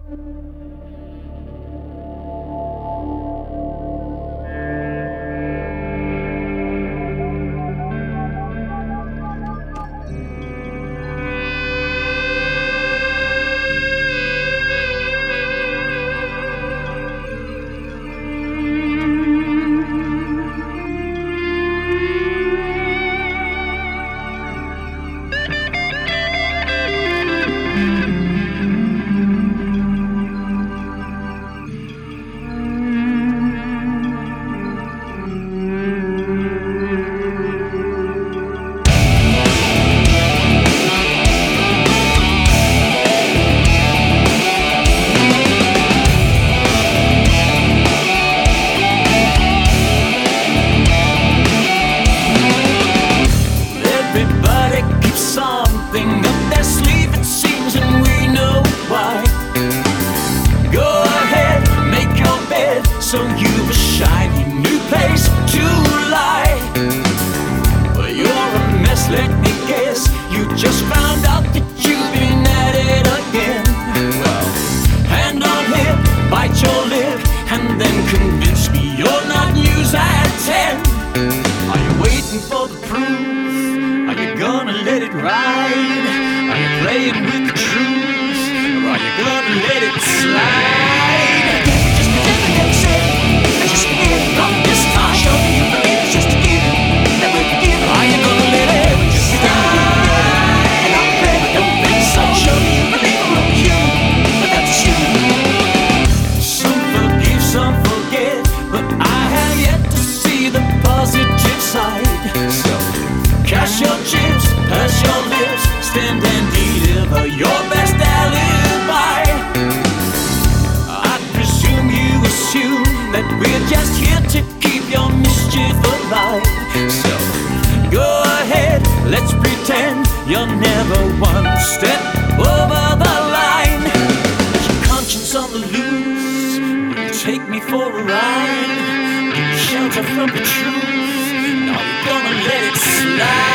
So you've a shiny new place to lie. Well, you're a mess, let me guess. You just found out that you've been at it again. Well, hand on hip, bite your lip, and then convince me you're not news at 10. Are you waiting for the proof? Are you gonna let it ride? Are you playing with the truth? Or are you gonna let it slide? Just pretend I never said. Just forget it, not this time. Show me you believe it's just a given. And we're forgiven. Are you gonna let it slide? And I'm afraid I don't think so. Show me you believe I'm only human, but that's you. Some forgive, some forget, but I have yet to see the positive side. So cash your chips, purse your lips, stand and deliver your best alibi. I presume you assume that we're just here to keep your mischief alive. So go ahead, let's pretend you're never one step over the line. Is your conscience on the loose? Will you take me for a ride? Give you shelter from the truth? Are we gonna let it slide?